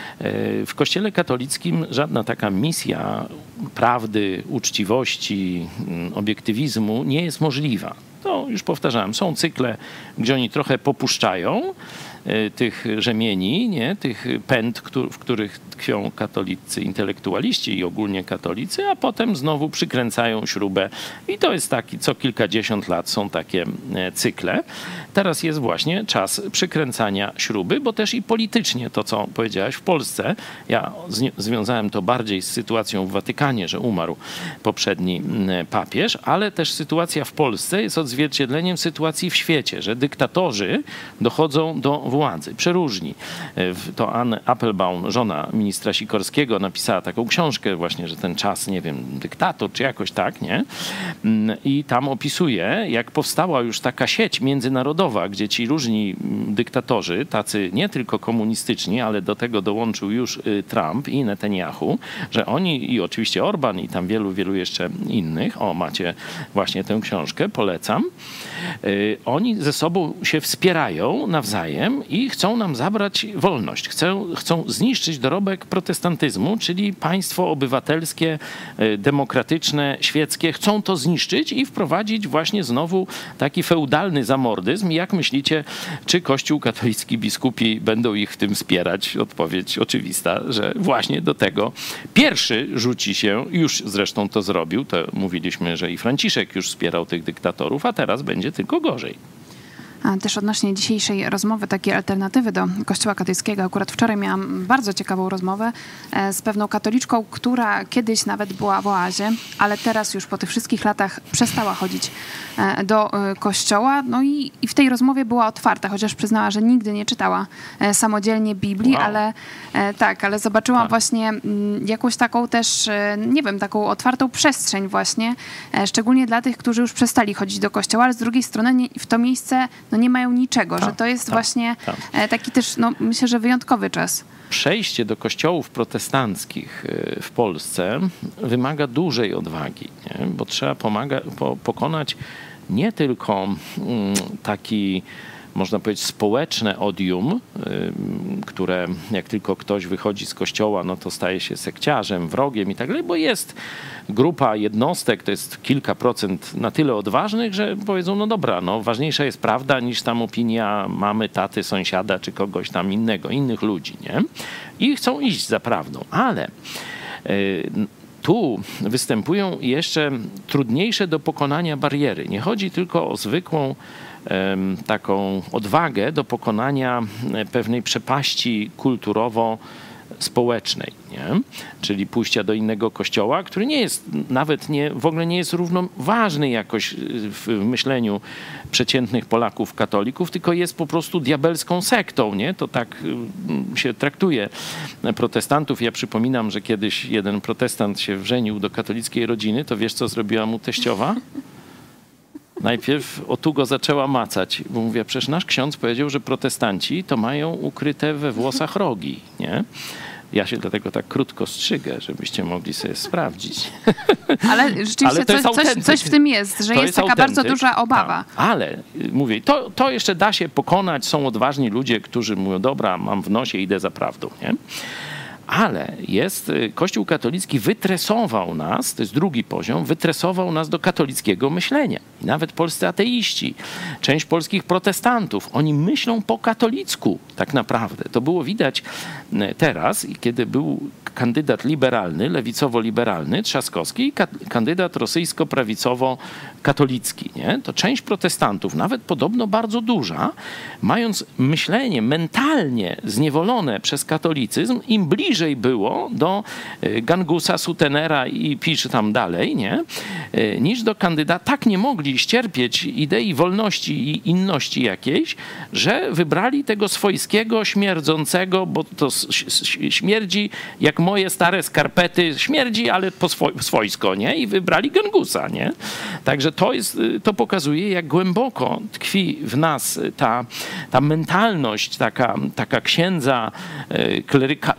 W Kościele katolickim żadna taka misja prawdy, uczciwości, obiektywizmu nie jest możliwa. To już powtarzałem, są cykle, gdzie oni trochę popuszczają tych rzemieni, nie? Tych pęd, w których tkwią katolicy intelektualiści i ogólnie katolicy, a potem znowu przykręcają śrubę i to jest taki, co kilkadziesiąt lat są takie cykle. Teraz jest właśnie czas przykręcania śruby, bo też i politycznie to, co powiedziałeś w Polsce, ja związałem to bardziej z sytuacją w Watykanie, że umarł poprzedni papież, ale też sytuacja w Polsce jest odzwierciedleniem sytuacji w świecie, że dyktatorzy dochodzą do władzy, przeróżni. To Anne Applebaum, żona ministra Sikorskiego, napisała taką książkę właśnie, że ten czas, nie wiem, dyktator, czy jakoś tak, nie? I tam opisuje, jak powstała już taka sieć międzynarodowa, gdzie ci różni dyktatorzy, tacy nie tylko komunistyczni, ale do tego dołączył już Trump i Netanyahu, że oni i oczywiście Orban i tam wielu, wielu jeszcze innych, o macie właśnie tę książkę, polecam, oni ze sobą się wspierają nawzajem i chcą nam zabrać wolność. Chcą, chcą zniszczyć dorobek protestantyzmu, czyli państwo obywatelskie, demokratyczne, świeckie. Chcą to zniszczyć i wprowadzić właśnie znowu taki feudalny zamordyzm. Jak myślicie, czy Kościół katolicki, biskupi będą ich w tym wspierać? Odpowiedź oczywista, że właśnie do tego pierwszy rzuci się, już zresztą to zrobił, to mówiliśmy, że i Franciszek już wspierał tych dyktatorów, a teraz będzie tylko gorzej. A też odnośnie dzisiejszej rozmowy, takiej alternatywy do Kościoła katolickiego. Akurat wczoraj miałam bardzo ciekawą rozmowę z pewną katoliczką, która kiedyś nawet była w oazie, ale teraz już po tych wszystkich latach przestała chodzić do kościoła. No i, i w tej rozmowie była otwarta, chociaż przyznała, że nigdy nie czytała samodzielnie Biblii, wow. ale tak, ale zobaczyłam tak. właśnie jakąś taką też, nie wiem, taką otwartą przestrzeń właśnie, szczególnie dla tych, którzy już przestali chodzić do kościoła, ale z drugiej strony nie, w to miejsce no nie mają niczego, tak, że to jest tak, właśnie tak. taki też, no myślę, że wyjątkowy czas. Przejście do kościołów protestanckich w Polsce wymaga dużej odwagi, nie? Bo trzeba pomaga, po, pokonać nie tylko taki, można powiedzieć, społeczne odium, które jak tylko ktoś wychodzi z kościoła, no to staje się sekciarzem, wrogiem i tak dalej, bo jest grupa jednostek, to jest kilka procent na tyle odważnych, że powiedzą, no dobra, no ważniejsza jest prawda niż tam opinia mamy, taty, sąsiada czy kogoś tam innego, innych ludzi, nie? I chcą iść za prawdą, ale y, tu występują jeszcze trudniejsze do pokonania bariery. Nie chodzi tylko o zwykłą taką odwagę do pokonania pewnej przepaści kulturowo-społecznej, nie? Czyli pójścia do innego kościoła, który nie jest, nawet nie, w ogóle nie jest równoważny jakoś w myśleniu przeciętnych Polaków, katolików, tylko jest po prostu diabelską sektą, nie? To tak się traktuje protestantów. Ja przypominam, że kiedyś jeden protestant się wżenił do katolickiej rodziny, to wiesz, co zrobiła mu teściowa? Najpierw o tu go zaczęła macać, bo mówię, przecież nasz ksiądz powiedział, że protestanci to mają ukryte we włosach rogi, nie? Ja się dlatego tak krótko strzygę, żebyście mogli sobie sprawdzić. Ale rzeczywiście Ale coś, coś, coś w tym jest, że jest, jest taka autentyk. Bardzo duża obawa. Tak. Ale mówię, to, to jeszcze da się pokonać, są odważni ludzie, którzy mówią, dobra, mam w nosie, idę za prawdą, nie? Ale jest, Kościół katolicki wytresował nas, to jest drugi poziom, wytresował nas do katolickiego myślenia. I nawet polscy ateiści, część polskich protestantów, oni myślą po katolicku tak naprawdę. To było widać teraz, kiedy był kandydat liberalny, lewicowo-liberalny, Trzaskowski, i kandydat rosyjsko-prawicowo-katolicki. Nie? To część protestantów, nawet podobno bardzo duża, mając myślenie mentalnie zniewolone przez katolicyzm, im bliżej było do Gangusa, Sutenera i pisz tam dalej, nie? Niż do kandydata. Tak nie mogli ścierpieć idei wolności i inności jakiejś, że wybrali tego swojskiego, śmierdzącego, bo to śmierdzi jak moje stare skarpety, śmierdzi, ale po swojsko, nie? I wybrali Gangusa, nie? Także to jest, to pokazuje, jak głęboko tkwi w nas ta, ta mentalność taka, taka księdza, kleryka, księżo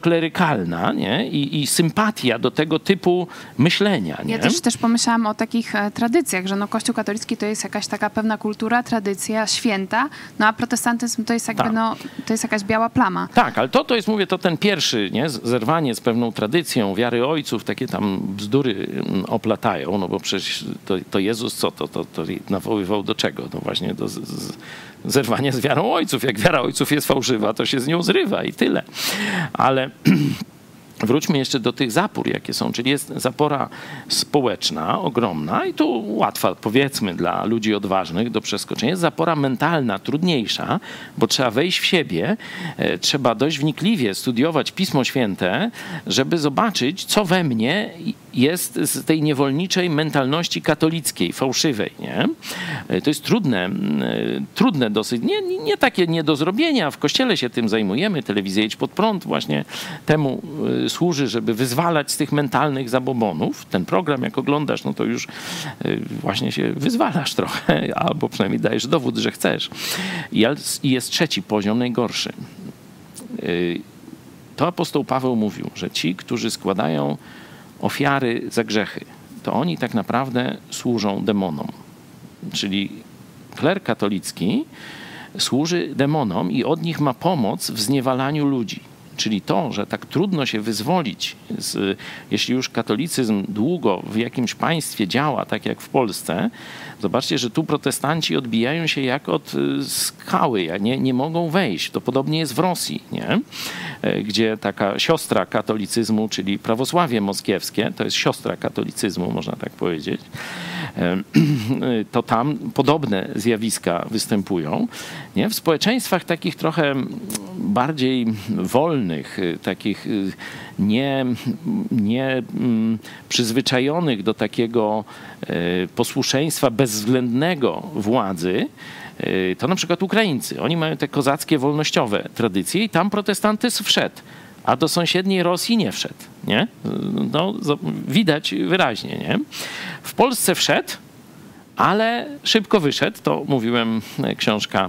proklerykalna, nie? I, i sympatia do tego typu myślenia. Nie? Ja też, też pomyślałam o takich e, tradycjach, że no Kościół katolicki to jest jakaś taka pewna kultura, tradycja, święta, no a protestantyzm to jest jakby, tak. no, to jest jakaś biała plama. Tak, ale to, to jest, mówię, to ten pierwszy, nie? Zerwanie z pewną tradycją wiary ojców, takie tam bzdury oplatają, no bo przecież to, to Jezus co, to, to, to nawoływał do czego? No właśnie do z, z, zerwania z wiarą ojców. Jak wiara ojców jest fałszywa, to się z nią zrywa i tyle. Ale wróćmy jeszcze do tych zapór, jakie są. Czyli jest zapora społeczna, ogromna i tu łatwa, powiedzmy, dla ludzi odważnych do przeskoczenia. Jest zapora mentalna, trudniejsza, bo trzeba wejść w siebie, e, trzeba dość wnikliwie studiować Pismo Święte, żeby zobaczyć, co we mnie jest z tej niewolniczej mentalności katolickiej, fałszywej. Nie? E, to jest trudne, e, trudne dosyć. Nie, nie, nie takie nie do zrobienia. W Kościele się tym zajmujemy. Telewizja Idź Pod Prąd właśnie temu e, służy, żeby wyzwalać z tych mentalnych zabobonów. Ten program, jak oglądasz, no to już właśnie się wyzwalasz trochę, albo przynajmniej dajesz dowód, że chcesz. I jest trzeci poziom, najgorszy. To apostoł Paweł mówił, że ci, którzy składają ofiary za grzechy, to oni tak naprawdę służą demonom. Czyli kler katolicki służy demonom i od nich ma pomoc w zniewalaniu ludzi. Czyli to, że tak trudno się wyzwolić, z, jeśli już katolicyzm długo w jakimś państwie działa, tak jak w Polsce, zobaczcie, że tu protestanci odbijają się jak od skały, nie, nie mogą wejść. To podobnie jest w Rosji, nie? Gdzie taka siostra katolicyzmu, czyli prawosławie moskiewskie, to jest siostra katolicyzmu, można tak powiedzieć, to tam podobne zjawiska występują. Nie? W społeczeństwach takich trochę bardziej wolnych, takich nie, nie przyzwyczajonych do takiego posłuszeństwa bezwzględnego władzy, to na przykład Ukraińcy. Oni mają te kozackie, wolnościowe tradycje i tam protestantyzm wszedł, a do sąsiedniej Rosji nie wszedł. Nie? No, widać wyraźnie. Nie? W Polsce wszedł, ale szybko wyszedł. To mówiłem, książka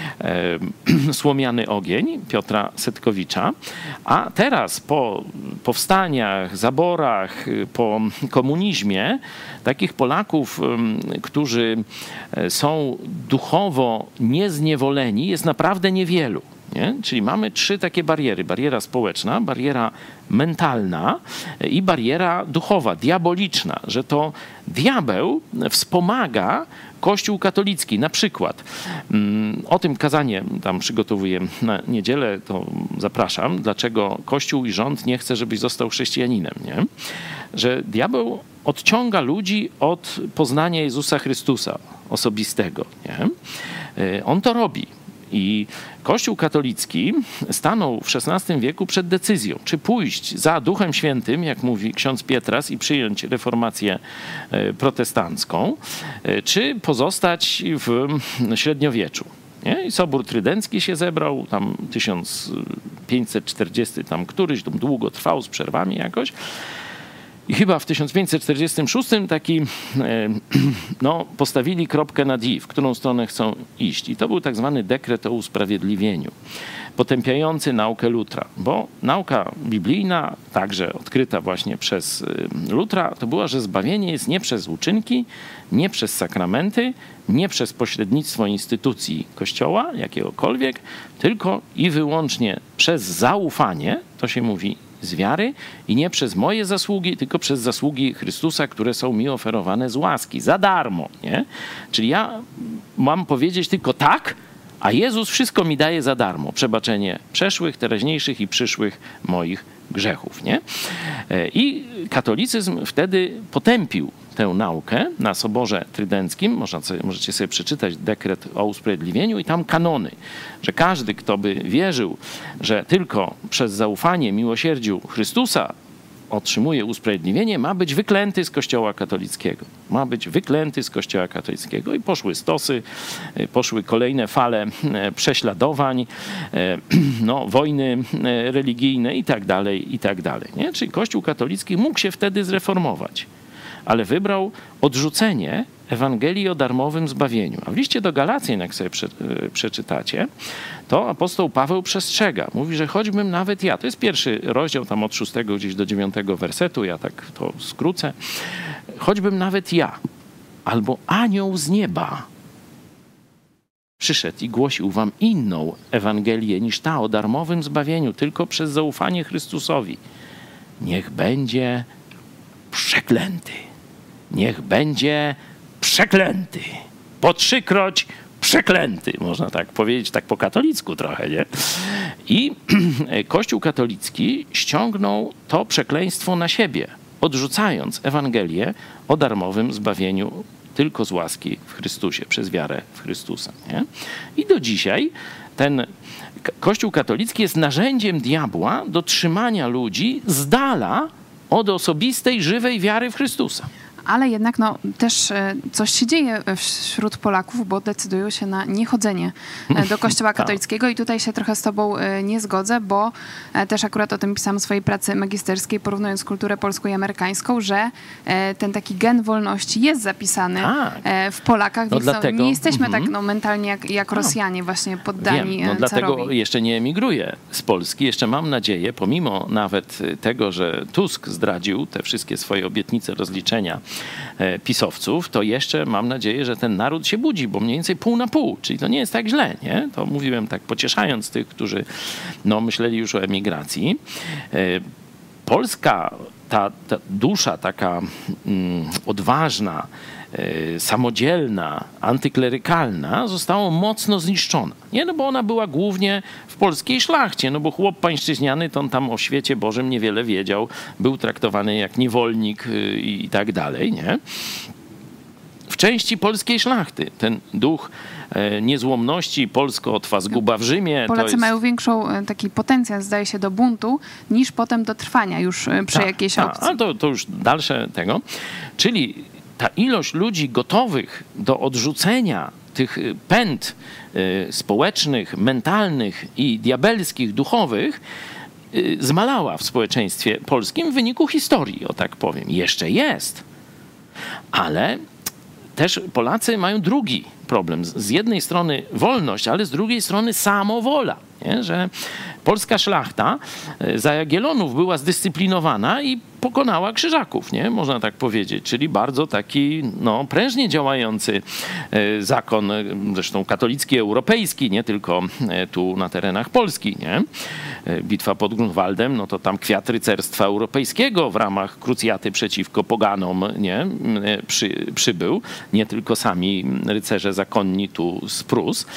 e, Słomiany ogień Piotra Setkowicza. A teraz po powstaniach, zaborach, po komunizmie takich Polaków, którzy są duchowo niezniewoleni, jest naprawdę niewielu. Nie? Czyli mamy trzy takie bariery. Bariera społeczna, bariera mentalna i bariera duchowa, diaboliczna, że to diabeł wspomaga Kościół katolicki. Na przykład o tym kazanie tam przygotowuję na niedzielę, to zapraszam, dlaczego Kościół i rząd nie chce, żebyś został chrześcijaninem. Nie? Że diabeł odciąga ludzi od poznania Jezusa Chrystusa osobistego. Nie? On to robi. I Kościół katolicki stanął w szesnastym wieku przed decyzją, czy pójść za Duchem Świętym, jak mówi ksiądz Pietras, i przyjąć reformację protestancką, czy pozostać w średniowieczu. Nie? I Sobór Trydencki się zebrał, tam tysiąc pięćset czterdziesty, tam któryś, tam długo trwał z przerwami jakoś. I chyba w tysiąc pięćset czterdziestym szóstym taki, no, postawili kropkę nad i, w którą stronę chcą iść. I to był tak zwany dekret o usprawiedliwieniu, potępiający naukę Lutra. Bo nauka biblijna, także odkryta właśnie przez Lutra, to była, że zbawienie jest nie przez uczynki, nie przez sakramenty, nie przez pośrednictwo instytucji Kościoła, jakiegokolwiek, tylko i wyłącznie przez zaufanie, to się mówi z wiary, i nie przez moje zasługi, tylko przez zasługi Chrystusa, które są mi oferowane z łaski, za darmo. Nie? Czyli ja mam powiedzieć tylko tak, a Jezus wszystko mi daje za darmo. Przebaczenie przeszłych, teraźniejszych i przyszłych moich grzechów. Nie? I katolicyzm wtedy potępił tę naukę na Soborze Trydenckim. Można sobie, możecie sobie przeczytać dekret o usprawiedliwieniu i tam kanony, że każdy, kto by wierzył, że tylko przez zaufanie miłosierdziu Chrystusa otrzymuje usprawiedliwienie, ma być wyklęty z Kościoła katolickiego. Ma być wyklęty z Kościoła katolickiego. I poszły stosy, poszły kolejne fale prześladowań, no, wojny religijne i tak dalej, i tak dalej. Nie? Czyli Kościół katolicki mógł się wtedy zreformować, ale wybrał odrzucenie Ewangelii o darmowym zbawieniu. A w liście do Galacjan, jak sobie prze, przeczytacie, to apostoł Paweł przestrzega. Mówi, że choćbym nawet ja, to jest pierwszy rozdział tam od szóstego gdzieś do dziewiątego wersetu, ja tak to skrócę, choćbym nawet ja albo anioł z nieba przyszedł i głosił wam inną Ewangelię niż ta o darmowym zbawieniu, tylko przez zaufanie Chrystusowi. Niech będzie przeklęty. Niech będzie przeklęty. Po trzykroć przeklęty, można tak powiedzieć, tak po katolicku trochę, nie? I Kościół katolicki ściągnął to przekleństwo na siebie, odrzucając Ewangelię o darmowym zbawieniu tylko z łaski w Chrystusie, przez wiarę w Chrystusa. Nie? I do dzisiaj ten Kościół katolicki jest narzędziem diabła do trzymania ludzi z dala od osobistej, żywej wiary w Chrystusa. Ale jednak no, też coś się dzieje wśród Polaków, bo decydują się na niechodzenie do Kościoła katolickiego i tutaj się trochę z tobą nie zgodzę, bo też akurat o tym pisałam w swojej pracy magisterskiej, porównując kulturę polską i amerykańską, że ten taki gen wolności jest zapisany tak. w Polakach, no więc dlatego, no, nie jesteśmy mm-hmm. tak no, mentalnie jak, jak Rosjanie właśnie poddani Wiem, no carowi. dlatego jeszcze nie emigruję z Polski. Jeszcze mam nadzieję, pomimo nawet tego, że Tusk zdradził te wszystkie swoje obietnice rozliczenia pisowców, to jeszcze mam nadzieję, że ten naród się budzi, bo mniej więcej pół na pół, czyli to nie jest tak źle, nie? To mówiłem tak pocieszając tych, którzy no, myśleli już o emigracji. Polska, ta, ta dusza taka mm, odważna, samodzielna, antyklerykalna została mocno zniszczona. Nie, no bo ona była głównie w polskiej szlachcie, no bo chłop pańszczyźniany to on tam o świecie Bożym niewiele wiedział, był traktowany jak niewolnik i, i tak dalej, nie? W części polskiej szlachty ten duch e, niezłomności, polsko-otwa zguba w Rzymie. Polacy to jest... mają większą e, taki potencjał, zdaje się, do buntu, niż potem do trwania już e, przy ta, jakiejś ta, opcji. Ale to, to już dalsze tego. Czyli ta ilość ludzi gotowych do odrzucenia tych pęd y, społecznych, mentalnych i diabelskich, duchowych y, zmalała w społeczeństwie polskim w wyniku historii, o tak powiem. Jeszcze jest. Ale też Polacy mają drugi problem. Z jednej strony wolność, ale z drugiej strony samowola. Nie? Że polska szlachta za Jagiellonów była zdyscyplinowana i pokonała Krzyżaków, nie? Można tak powiedzieć. Czyli bardzo taki no, prężnie działający zakon, zresztą katolicki, europejski, nie tylko tu na terenach Polski. Nie? Bitwa pod Grunwaldem, no to tam kwiat rycerstwa europejskiego w ramach krucjaty przeciwko poganom nie? Przy, przybył. Nie tylko sami rycerze zakonni tu z Prus.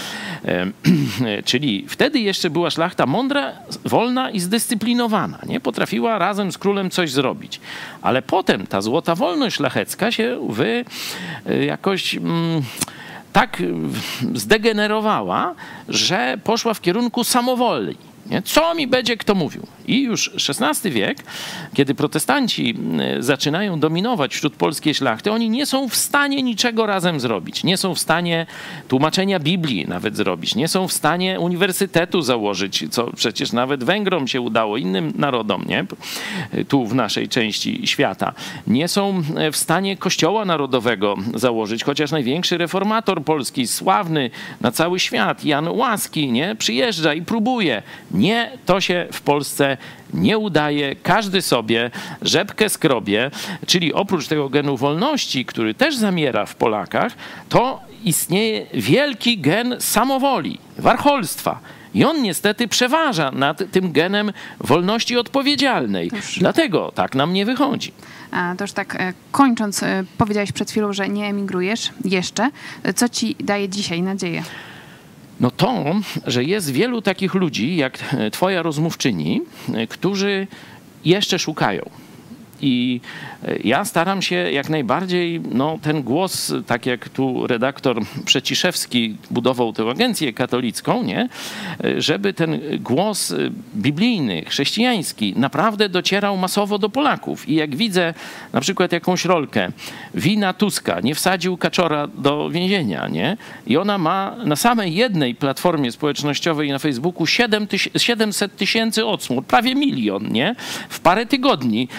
Czyli wtedy jeszcze była szlachta mądra, wolna i zdyscyplinowana. Nie? Potrafiła razem z królem coś zrobić. Ale potem ta złota wolność szlachecka się wy jakoś mm, tak zdegenerowała, że poszła w kierunku samowoli. Nie? Co mi będzie kto mówił? I już szesnasty wiek, kiedy protestanci zaczynają dominować wśród polskiej szlachty, oni nie są w stanie niczego razem zrobić. Nie są w stanie tłumaczenia Biblii nawet zrobić. Nie są w stanie uniwersytetu założyć, co przecież nawet Węgrom się udało, innym narodom, nie? Tu w naszej części świata. Nie są w stanie kościoła narodowego założyć, chociaż największy reformator polski, sławny na cały świat, Jan Łaski, nie? Przyjeżdża i próbuje. Nie, to się w Polsce nie udaje. Każdy sobie rzepkę skrobie, czyli oprócz tego genu wolności, który też zamiera w Polakach, to istnieje wielki gen samowoli, warcholstwa. I on niestety przeważa nad tym genem wolności odpowiedzialnej. Już. Dlatego tak nam nie wychodzi. A to już tak kończąc, powiedziałeś przed chwilą, że nie emigrujesz jeszcze. Co ci daje dzisiaj nadzieję? No to, że jest wielu takich ludzi, jak twoja rozmówczyni, którzy jeszcze szukają. I ja staram się jak najbardziej, no ten głos, tak jak tu redaktor Przeciszewski budował tę agencję katolicką, nie? Żeby ten głos biblijny, chrześcijański naprawdę docierał masowo do Polaków. I jak widzę na przykład jakąś rolkę, wina Tuska, nie wsadził Kaczora do więzienia, nie? I ona ma na samej jednej platformie społecznościowej na Facebooku siedemset tysięcy odsłon, prawie milion, nie? W parę tygodni. Noż to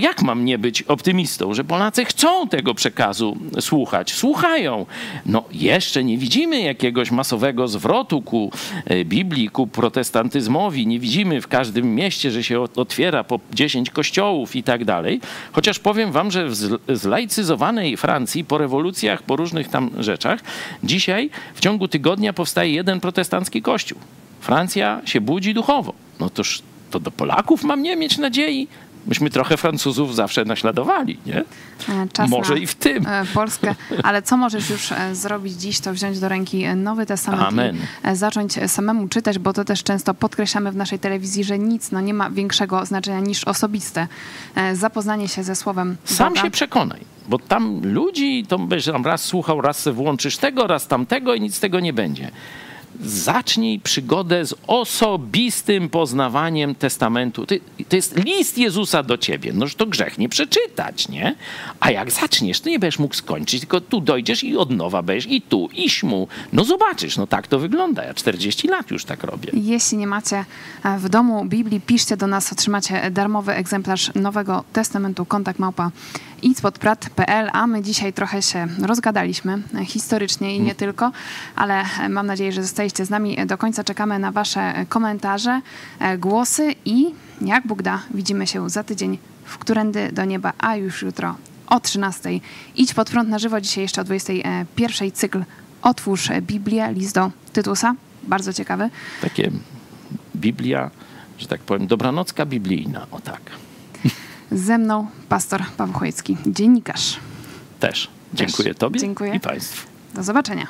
jak mam nie być optymistą, że Polacy chcą tego przekazu słuchać? Słuchają. No jeszcze nie widzimy jakiegoś masowego zwrotu ku Biblii, ku protestantyzmowi. Nie widzimy w każdym mieście, że się otwiera po dziesięć kościołów i tak dalej. Chociaż powiem wam, że w zlaicyzowanej Francji po rewolucjach, po różnych tam rzeczach, dzisiaj w ciągu tygodnia powstaje jeden protestancki kościół. Francja się budzi duchowo. No toż to do Polaków mam nie mieć nadziei? Myśmy trochę Francuzów zawsze naśladowali, nie? Czas Może i w tym. Polskę. Ale co możesz już zrobić dziś, to wziąć do ręki Nowy Testament Amen. i zacząć samemu czytać, bo to też często podkreślamy w naszej telewizji, że nic no, nie ma większego znaczenia niż osobiste zapoznanie się ze Słowem Sam Boga. się przekonaj, bo tam ludzi, to będziesz tam raz słuchał, raz se włączysz tego, raz tamtego i nic z tego nie będzie. Zacznij przygodę z osobistym poznawaniem Testamentu. Ty, to jest list Jezusa do ciebie. Noż to grzech nie przeczytać, nie? A jak zaczniesz, to nie będziesz mógł skończyć, tylko tu dojdziesz i od nowa będziesz i tu, i śmu. No zobaczysz, no tak to wygląda. Ja czterdzieści lat już tak robię. Jeśli nie macie w domu Biblii, piszcie do nas, otrzymacie darmowy egzemplarz Nowego Testamentu, kontakt małpa idźpodprat kropka p l, a my dzisiaj trochę się rozgadaliśmy historycznie i nie tylko, ale mam nadzieję, że zostajecie z nami do końca. Czekamy na wasze komentarze, głosy i jak Bóg da, widzimy się za tydzień w Którędy do Nieba, a już jutro o trzynastej. Idź pod prąd na żywo, dzisiaj jeszcze o dwudziestej pierwszej cykl Otwórz Biblię, list do Tytusa, bardzo ciekawy. Takie Biblia, że tak powiem, dobranocka biblijna, o tak. Ze mną pastor Paweł Chojecki, dziennikarz. Też. Dziękuję Też. tobie Dziękuję. i państwu. Do zobaczenia.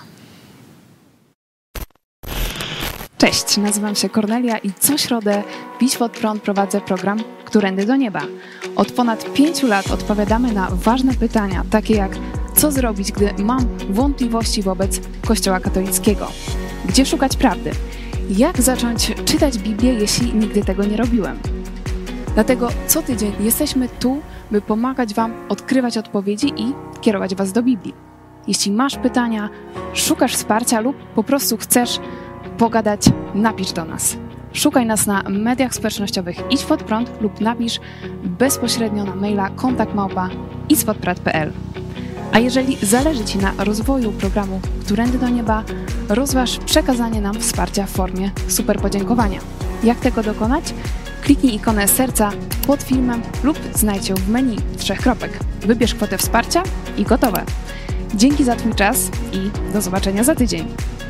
Cześć, nazywam się Kornelia i co środę w Idź Pod Prąd prowadzę program Którędy do Nieba. Od ponad pięciu lat odpowiadamy na ważne pytania, takie jak co zrobić, gdy mam wątpliwości wobec Kościoła katolickiego? Gdzie szukać prawdy? Jak zacząć czytać Biblię, jeśli nigdy tego nie robiłem? Dlatego co tydzień jesteśmy tu, by pomagać wam odkrywać odpowiedzi i kierować was do Biblii. Jeśli masz pytania, szukasz wsparcia lub po prostu chcesz pogadać, napisz do nas. Szukaj nas na mediach społecznościowych Idź Pod Prąd lub napisz bezpośrednio na maila kontakt małpa idźpodprat kropka p l. A jeżeli zależy ci na rozwoju programu Którędy do Nieba, rozważ przekazanie nam wsparcia w formie super podziękowania. Jak tego dokonać? Kliknij ikonę serca pod filmem lub znajdź ją w menu trzech kropek. Wybierz kwotę wsparcia i gotowe. Dzięki za twój czas i do zobaczenia za tydzień.